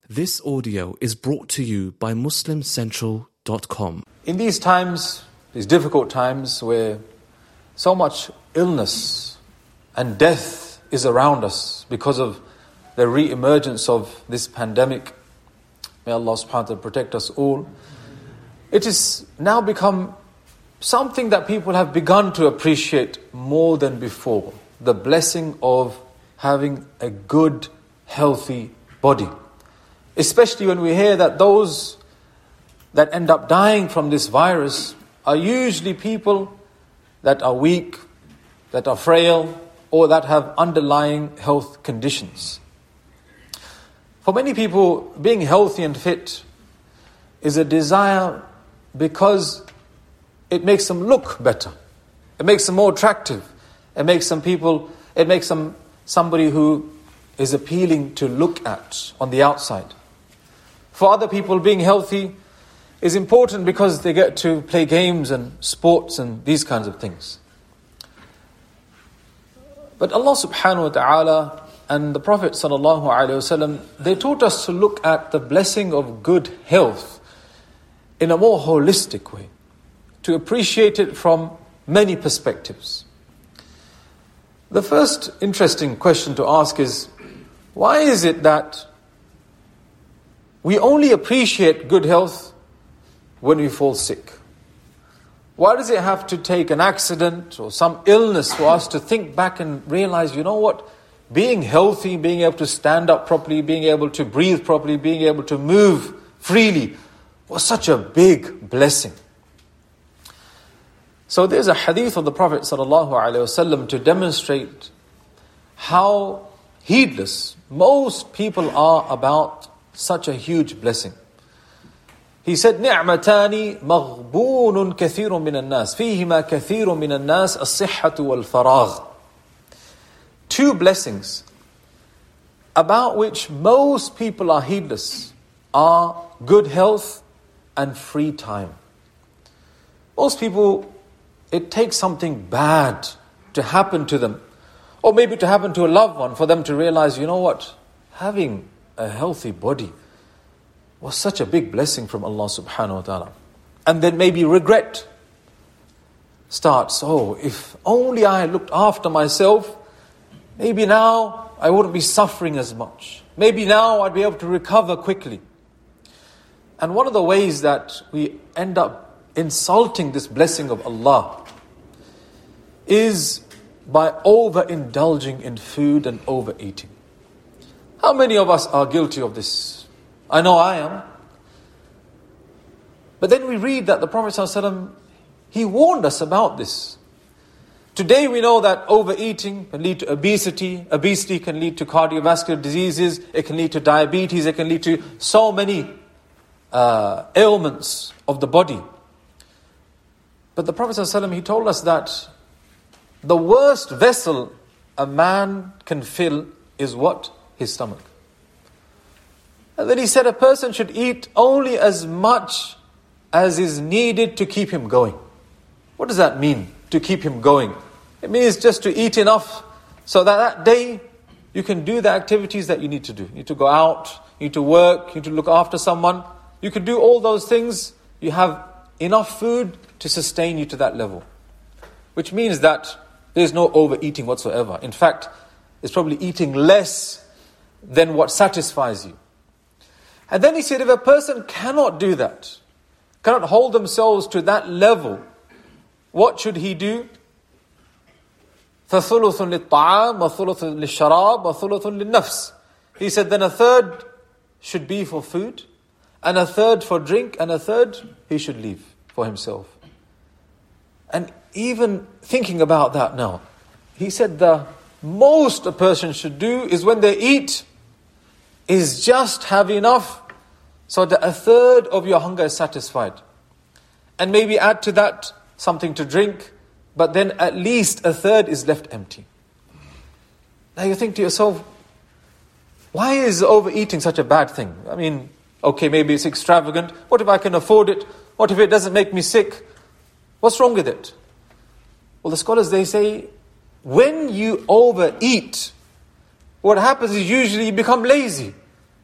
This audio is brought to you by MuslimCentral.com. In these times, these difficult times where so much illness and death is around us because of the re-emergence of this pandemic, may Allah subhanahu wa ta'ala protect us all, it has now become something that people have begun to appreciate more than before. The blessing of having a good, healthy body. Especially when we hear that those that end up dying from this virus are usually people that are weak, that are frail, or that have underlying health conditions. For many people, being healthy and fit is a desire because it makes them look better. It makes them more attractive. It makes them somebody who is appealing to look at on the outside. For other people, being healthy is important because they get to play games and sports and these kinds of things. But Allah subhanahu wa ta'ala and the Prophet sallallahu alaihi wasallam, they taught us to look at the blessing of good health in a more holistic way, to appreciate it from many perspectives. The first interesting question to ask is, why is it that we only appreciate good health when we fall sick? Why does it have to take an accident or some illness for us to think back and realize, you know what, being healthy, being able to stand up properly, being able to breathe properly, being able to move freely was such a big blessing. So there's a hadith of the Prophet ﷺ to demonstrate how heedless most people are about such a huge blessing. He said, نِعْمَتَانِ مَغْبُونٌ كَثِيرٌ مِنَ النَّاسِ فِيهِمَا كَثِيرٌ مِنَ النَّاسِ الصِّحَّةُ وَالْفَرَاغُ. Two blessings about which most people are heedless are good health and free time. Most people, it takes something bad to happen to them, or maybe to happen to a loved one, for them to realize, you know what, having a healthy body was such a big blessing from Allah subhanahu wa ta'ala. And then maybe regret starts. Oh, if only I looked after myself, maybe now I wouldn't be suffering as much. Maybe now I'd be able to recover quickly. And one of the ways that we end up insulting this blessing of Allah is by overindulging in food and overeating. How many of us are guilty of this? I know I am. But then we read that the Prophet ﷺ, he warned us about this. Today we know that overeating can lead to obesity. Obesity can lead to cardiovascular diseases. It can lead to diabetes. It can lead to so many ailments of the body. But the Prophet ﷺ, he told us that the worst vessel a man can fill is what? His stomach. And then he said a person should eat only as much as is needed to keep him going. What does that mean, to keep him going? It means just to eat enough so that day you can do the activities that you need to do. You need to go out, you need to work, you need to look after someone. You can do all those things. You have enough food to sustain you to that level. Which means that there's no overeating whatsoever. In fact, it's probably eating less than what satisfies you. And then he said, if a person cannot do that, cannot hold themselves to that level, what should he do? فَثُلُثٌ لِلطَّعَامِ وَثُلُثٌ لِلشَّرَابِ وَثُلُثٌ لِلنَّفْسِ. He said, then a third should be for food, and a third for drink, and a third he should leave for himself. And even thinking about that now, he said the most a person should do is when they eat, is just have enough so that a third of your hunger is satisfied. And maybe add to that something to drink, but then at least a third is left empty. Now you think to yourself, why is overeating such a bad thing? I mean, okay, maybe it's extravagant. What if I can afford it? What if it doesn't make me sick? What's wrong with it? Well, the scholars, they say, when you overeat, what happens is usually you become lazy.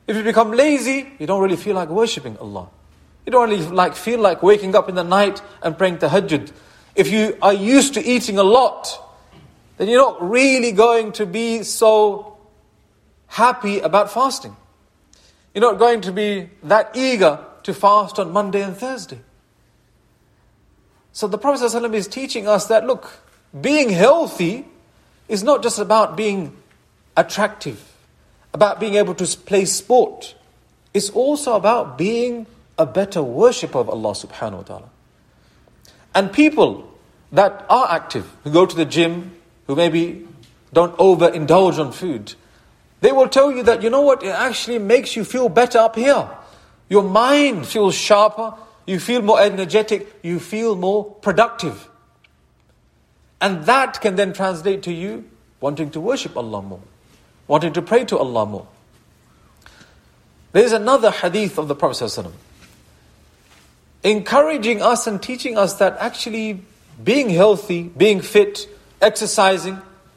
If you become lazy, you don't really feel like worshipping Allah. You don't really feel like waking up in the night and praying tahajjud. If you are used to eating a lot, then you're not really going to be so happy about fasting. You're not going to be that eager to fast on Monday and Thursday. So the Prophet ﷺ is teaching us that, look, being healthy is not just about being attractive, about being able to play sport. It's also about being a better worshipper of Allah subhanahu wa ta'ala. And people that are active, who go to the gym, who maybe don't overindulge on food, they will tell you that, you know what, it actually makes you feel better up here. Your mind feels sharper, you feel more energetic, you feel more productive. And that can then translate to you wanting to worship Allah more, wanting to pray to Allah more. There is another hadith of the Prophet ﷺ encouraging us and teaching us that actually being healthy, being fit, exercising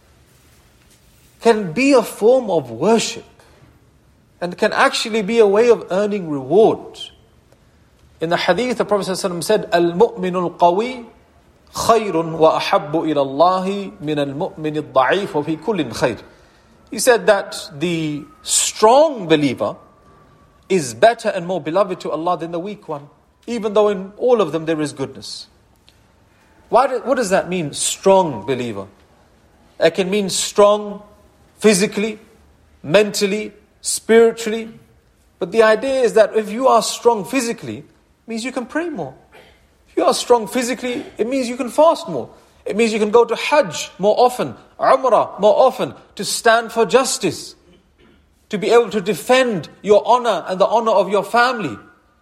can be a form of worship and can actually be a way of earning reward. In the hadith, the Prophet ﷺ said, "Al-mu'minu al-qawi khayrun wa ahabbu ila Allahi min al-mu'min al-da'if wa fi kullin khayr." He said that the strong believer is better and more beloved to Allah than the weak one, even though in all of them there is goodness. What does that mean, strong believer? It can mean strong physically, mentally, spiritually. But the idea is that if you are strong physically, it means you can pray more. If you are strong physically, it means you can fast more. It means you can go to Hajj more often, Umrah more often, to stand for justice, to be able to defend your honor and the honor of your family.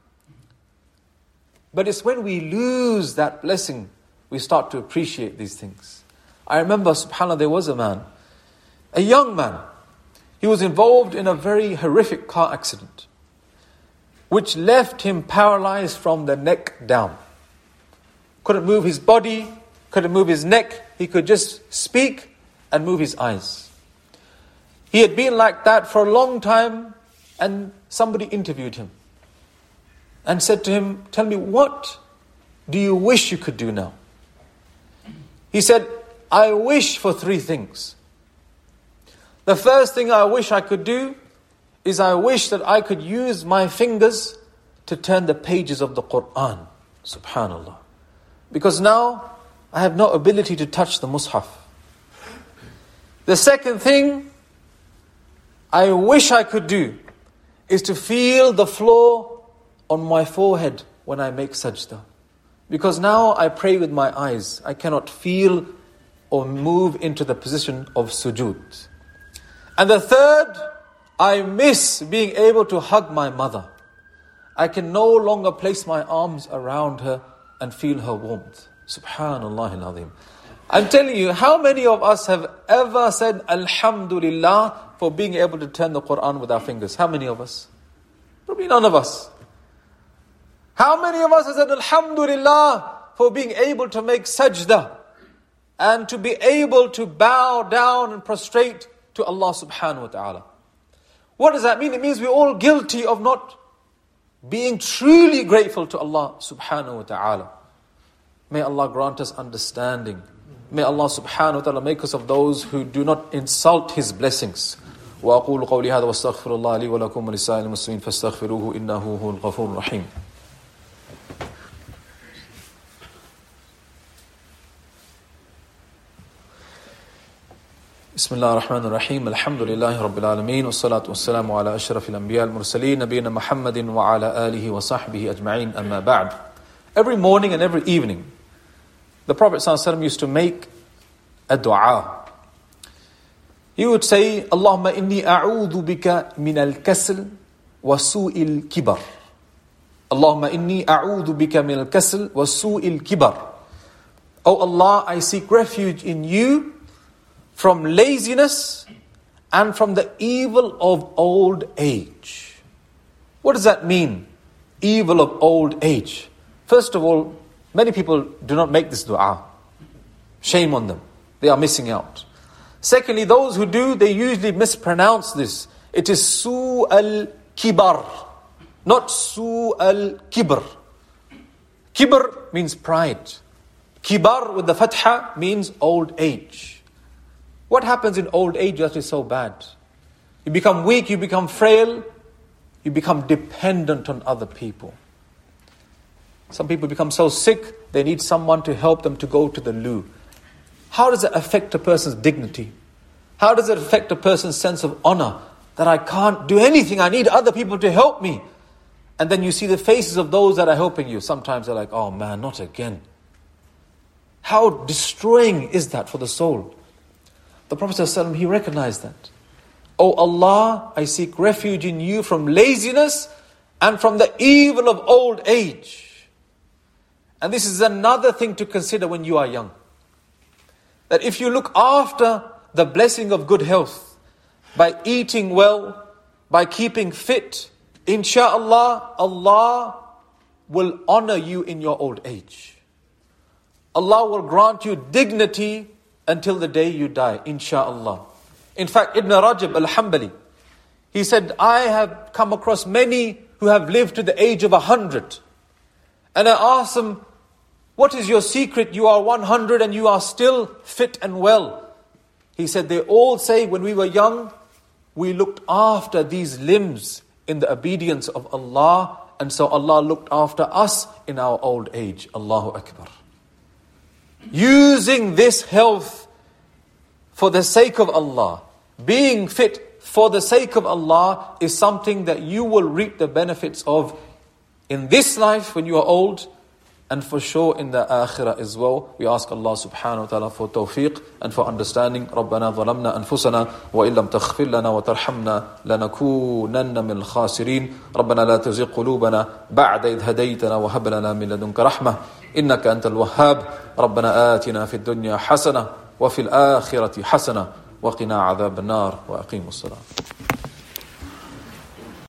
But it's when we lose that blessing, we start to appreciate these things. I remember, subhanAllah, there was a man, a young man. He was involved in a very horrific car accident, which left him paralyzed from the neck down. Couldn't move his body, couldn't move his neck. He could just speak and move his eyes. He had been like that for a long time, and somebody interviewed him and said to him, "Tell me, what do you wish you could do now?" He said, "I wish for 3 things. The first thing I wish I could do is I wish that I could use my fingers to turn the pages of the Qur'an." Subhanallah. Because now I have no ability to touch the Mus'haf. The second thing I wish I could do is to feel the floor on my forehead when I make sajda. Because now I pray with my eyes. I cannot feel or move into the position of sujood. And the third, I miss being able to hug my mother. I can no longer place my arms around her and feel her warmth. Subhanallah al-Azim. I'm telling you, how many of us have ever said Alhamdulillah for being able to turn the Qur'an with our fingers? How many of us? Probably none of us. How many of us have said Alhamdulillah for being able to make sajda and to be able to bow down and prostrate to Allah subhanahu wa ta'ala? What does that mean? It means we're all guilty of not being truly grateful to Allah subhanahu wa ta'ala. May Allah grant us understanding. May Allah subhanahu wa ta'ala make us of those who do not insult His blessings. وأقول قولي هذا واستغفر الله لي ولكم ولسائر المسلمين فاستغفروه إنه هو الغفور الرحيم. بسم الله الرحمن الرحيم الحمد لله رب العالمين والصلاة والسلام على أشرف الأنبياء المرسلين نبينا محمد وعلى آله وصحبه أجمعين أما بعد. Every morning and every evening, the Prophet ﷺ used to make a dua. He would say, Allahumma inni a'udhu bika min al-kasl wa su'il kibar. Allahumma inni a'udhu bika min al-kasl wa su'il kibar. Oh Allah, I seek refuge in you from laziness and from the evil of old age. What does that mean? Evil of old age. First of all, many people do not make this dua. Shame on them. They are missing out. Secondly, those who do, they usually mispronounce this. It is su'al kibar, not su al-kibr. Kibr means pride. Kibar with the fatha means old age. What happens in old age that is so bad? You become weak, you become frail, you become dependent on other people. Some people become so sick, they need someone to help them to go to the loo. How does it affect a person's dignity? How does it affect a person's sense of honor? That I can't do anything, I need other people to help me. And then you see the faces of those that are helping you. Sometimes they're like, oh man, not again. How destroying is that for the soul? The Prophet ﷺ, he recognized that. Oh Allah, I seek refuge in you from laziness and from the evil of old age. And this is another thing to consider when you are young. That if you look after the blessing of good health, by eating well, by keeping fit, insha'Allah, Allah will honor you in your old age. Allah will grant you dignity until the day you die, insha'Allah. In fact, Ibn Rajab al-Hanbali, he said, I have come across many who have lived to the age of 100. And I asked them, what is your secret? You are 100 and you are still fit and well. He said, they all say, when we were young, we looked after these limbs in the obedience of Allah. And so Allah looked after us in our old age. Allahu Akbar. Using this health for the sake of Allah, being fit for the sake of Allah is something that you will reap the benefits of in this life when you are old, and for sure in the akhirah as well. We ask Allah subhanahu wa ta'ala for tawfiq and for understanding. رَبَّنَا ظَلَمْنَا أَنفُسَنَا وَإِن لَمْ تَغْفِرْ لَنَا وَتَرْحَمْنَا لَنَكُونَنَّ مِنَ الْخَاسِرِينَ رَبَّنَا لَا تُزِغْ قُلُوبَنَا بَعْدَ إِذْ هَدَيْتَنَا وَهَبْ لَنَا مِن لَدُنكَ رَحْمَةً إِنَّكَ أَنْتَ الْوَهَّابُ رَبَّنَا آتِنَا فِي الدُّنْيَا حَسَنَةً وَفِي الْآخِرَةِ حَسَنَةً وَقِنَا عَذَابَ النَّارِ وَأَقِيمُوا الصَّلَاةَ